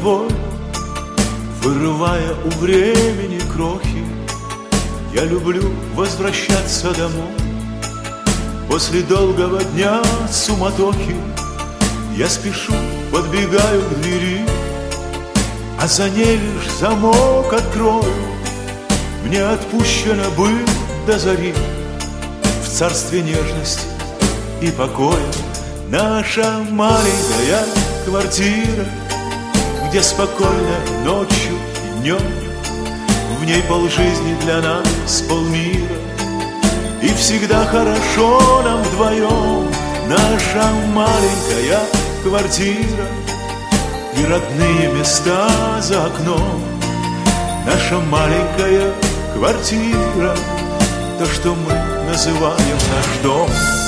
твой, вырывая у времени крохи. Я люблю возвращаться домой после долгого дня суматохи. Я спешу, подбегаю к двери, а за ней лишь замок открою. Мне отпущено быть до зари в царстве нежности и покоя. Наша маленькая квартира, где спокойно ночью и днем, в ней полжизни для нас, полмира, и всегда хорошо нам вдвоем. Наша маленькая квартира и родные места за окном. Наша маленькая квартира, то, что мы называем наш дом.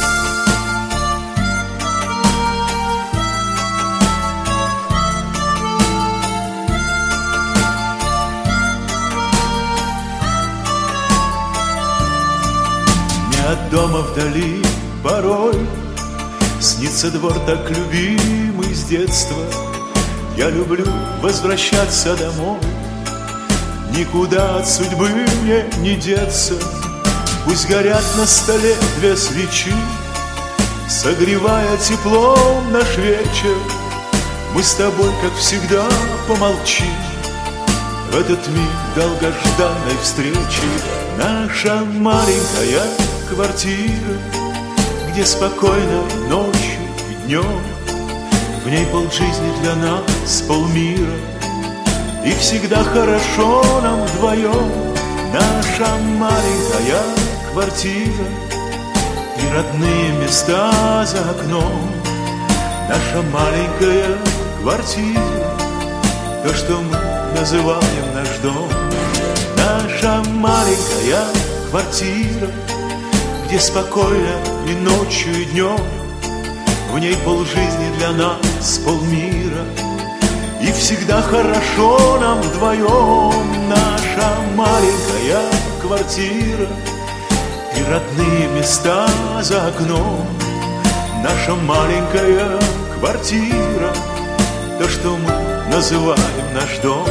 Мне от дома вдали порой снится двор так любимый с детства. Я люблю возвращаться домой, никуда от судьбы мне не деться. Пусть горят на столе две свечи, согревая теплом наш вечер. Мы с тобой, как всегда, помолчим в этот миг долгожданной встречи. Наша маленькая квартира, где спокойно ночью и днем, в ней полжизни для нас, полмира, и всегда хорошо нам вдвоем. Наша маленькая квартира и родные места за окном. Наша маленькая квартира, то, что мы называем наш дом. Наша маленькая квартира, где спокойно и ночью, и днем, в ней полжизни для нас, полмира, и всегда хорошо нам вдвоем. Наша маленькая квартира и родные места за окном. Наша маленькая квартира, то, что мы называем наш дом.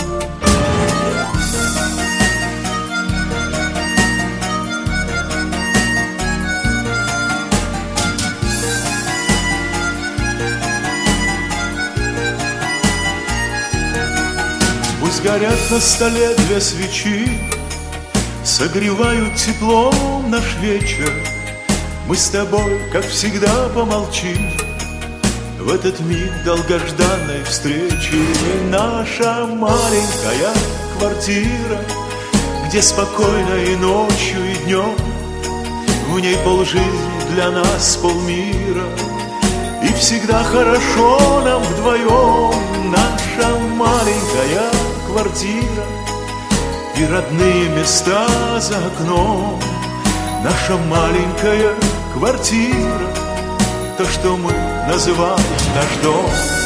Пусть горят на столе две свечи, согревают теплом наш вечер. Мы с тобой, как всегда, помолчим в этот миг долгожданной встречи. Наша маленькая квартира, где спокойно и ночью, и днем, в ней полжизни для нас, полмира, и всегда хорошо нам вдвоем. Наша маленькая квартира и родные места за окном. Наша маленькая квартира, то, что мы называем наш дом.